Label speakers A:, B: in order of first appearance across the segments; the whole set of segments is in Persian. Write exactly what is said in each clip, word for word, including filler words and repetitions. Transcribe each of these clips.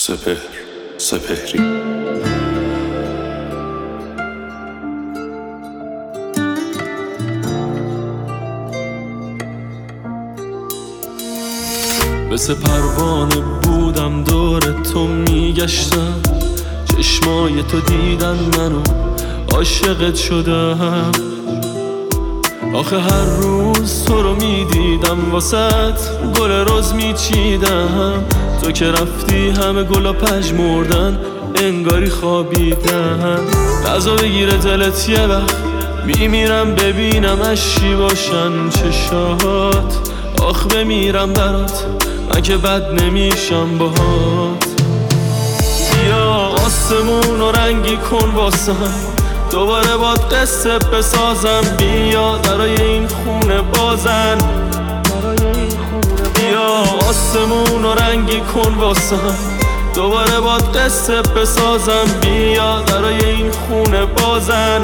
A: سپهر سپهری مثل پروانه بودم دور تو میگشتم، چشمای تو دیدن منو عاشقت شدم. آخه هر روز تو رو میدیدم واسط گل روز میچیدم، تو که رفتی همه گلا پژمردن انگاری خوابیدن. غذا بگیره دلت یه وقت میمیرم ببینمش چی باشن چشات، آخ بمیرم برات من که بد نمیشم باهات. بیا آسمون رو رنگی کن واسم، دوباره باد قصه بسازم، بیا درای این خونه بازن. بیا آسمون رو رنگی کن واسم، دوباره باد قصه بسازم، بیا درای این خونه بازن.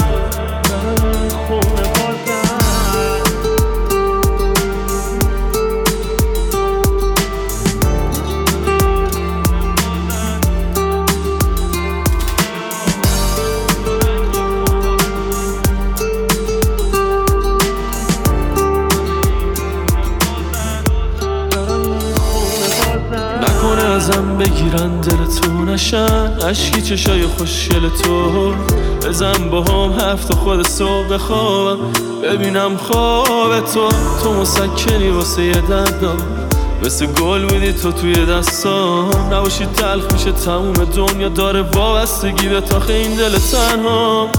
A: نکنه ازم بگیرن دل تو نشن عشقی چشای خوشگل تو، بزن با هم هفت خود صبح بخوابم ببینم خواب تو. تو مسکنی واسه یه دردم، مثل گل بودی تو توی دستام، نباشی تلخ میشه تموم دنیا، داره وابستگی به تاخ این دل تنها.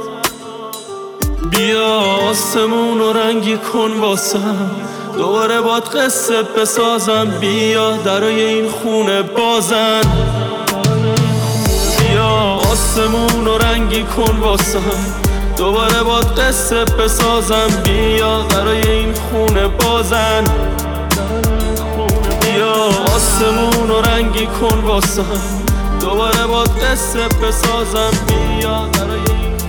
A: بیا آسمون رو رنگی کن واسم، دوباره باد قصه بسازم، بیا درای این خونه بازن. بیا آسمون رو رنگی کن واسم، دوباره باد قصه بسازم، بیا درای این خونه بازن. بیا آسمون رو رنگی کن واسم، دوباره باد قصه بسازم، بیا درای این